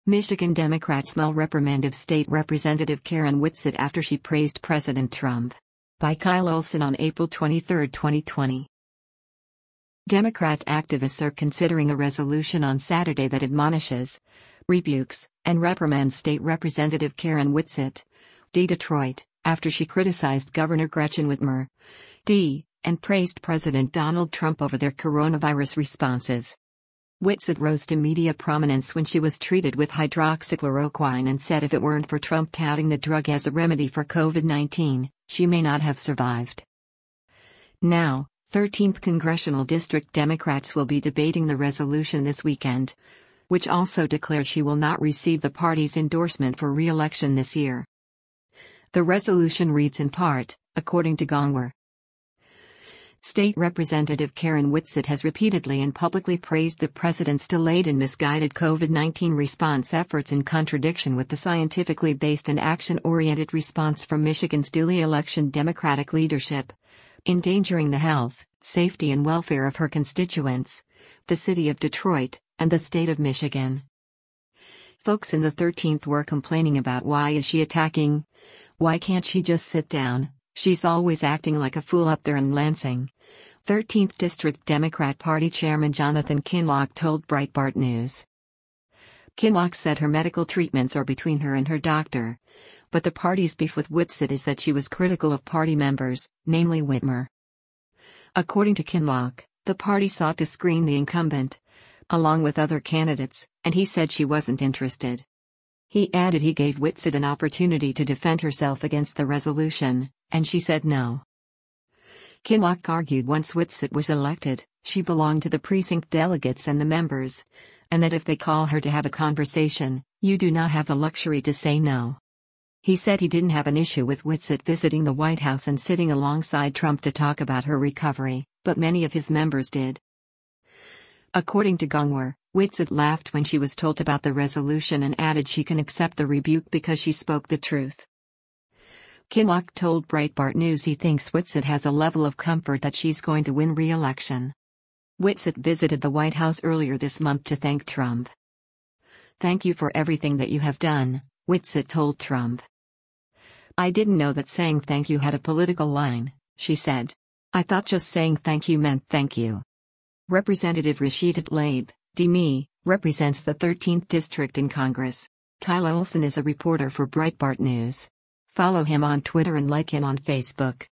Michigan Democrats smell reprimand of State Representative Karen Whitsitt after she praised President Trump. By Kyle Olson on April 23, 2020. Democrat activists are considering a resolution on Saturday that admonishes, rebukes, and reprimands State Representative Karen Whitsitt, D. Detroit, after she criticized Governor Gretchen Whitmer, D., and praised President Donald Trump over their coronavirus responses. Whitsitt rose to media prominence when she was treated with hydroxychloroquine and said if it weren't for Trump touting the drug as a remedy for COVID-19, she may not have survived. Now, 13th Congressional District Democrats will be debating the resolution this weekend, which also declares she will not receive the party's endorsement for re-election this year. The resolution reads in part, according to Gongwer. State Representative Karen Whitsitt has repeatedly and publicly praised the president's delayed and misguided COVID-19 response efforts in contradiction with the scientifically based and action-oriented response from Michigan's duly elected Democratic leadership, endangering the health, safety and welfare of her constituents, the city of Detroit, and the state of Michigan. Folks in the 13th were complaining about why is she attacking? Why can't she just sit down? She's always acting like a fool up there in Lansing. 13th District Democrat Party Chairman Jonathan Kinloch told Breitbart News. Kinloch said her medical treatments are between her and her doctor, but the party's beef with Whitsitt is that she was critical of party members, namely Whitmer. According to Kinloch, the party sought to screen the incumbent, along with other candidates, and he said she wasn't interested. He added he gave Whitsitt an opportunity to defend herself against the resolution, and she said no. Kinloch argued once Whitsitt was elected, she belonged to the precinct delegates and the members, and that if they call her to have a conversation, you do not have the luxury to say no. He said he didn't have an issue with Whitsitt visiting the White House and sitting alongside Trump to talk about her recovery, but many of his members did. According to Gongwer, Whitsitt laughed when she was told about the resolution and added she can accept the rebuke because she spoke the truth. Kinloch told Breitbart News he thinks Whitsitt has a level of comfort that she's going to win re-election. Whitsitt visited the White House earlier this month to thank Trump. "Thank you for everything that you have done," Whitsitt told Trump. "I didn't know that saying thank you had a political line," she said. "I thought just saying thank you meant thank you." Representative Rashida Tlaib, D.Me., represents the 13th District in Congress. Kyle Olson is a reporter for Breitbart News. Follow him on Twitter and like him on Facebook.